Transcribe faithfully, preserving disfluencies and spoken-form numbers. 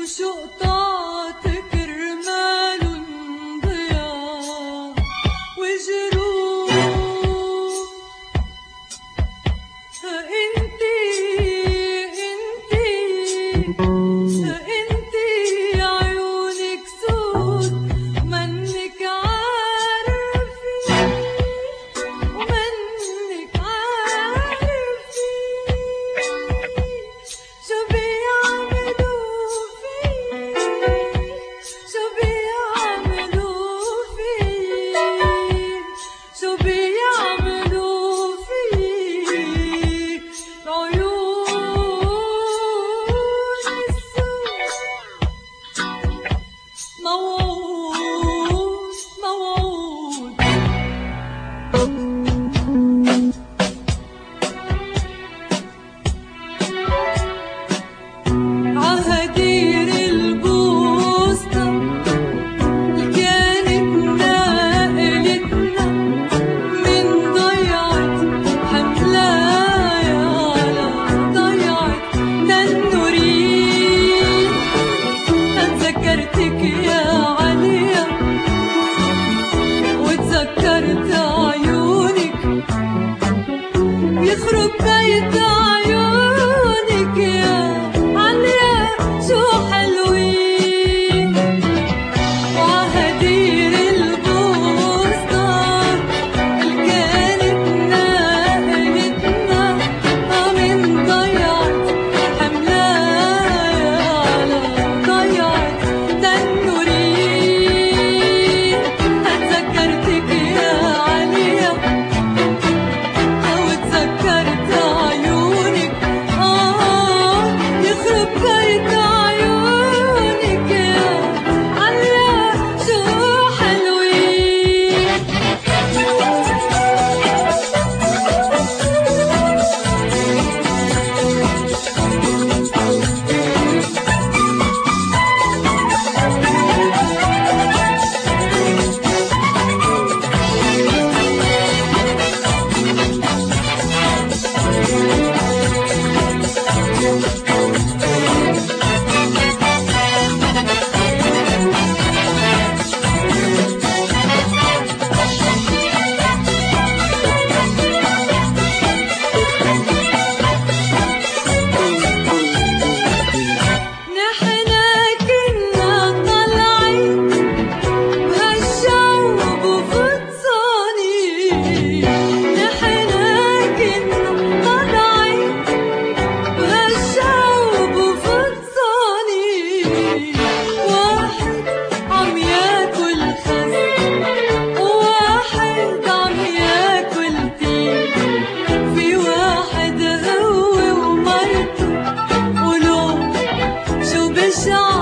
وشقطاتك رمال ضياء وجروح. انتي انتي انتي عيونك سود منك عارفي ومنك عارفي شو بيعملوا في شو بيعملوا في شو بيعملوا في العيون السود. موعود موعود عهدير البوسطة كانت ناقلتنا من ضيعة حملايا على ضيعة تنورين. اتذكرتك يا عليا وتذكرت عيونك يخرب بيت عيونك يا عليا شو حلوين. وعهدير البوسطة اللي كانت ناقلتنا من ضيعة حملايا على ضيعة تنورين. اتذكرتك يا عليا وتذكرت عيونك آه يخرب بيت عيونك يا عليا شو حلوين. نحنا كنا طالعين بهالجو بفطسانين. نحنا كنا طالعين بهالجو بفطسانين. واحد عم ياكل خس وواحد عم ياكل تين. في واحد هو ومرته ولو شو بشع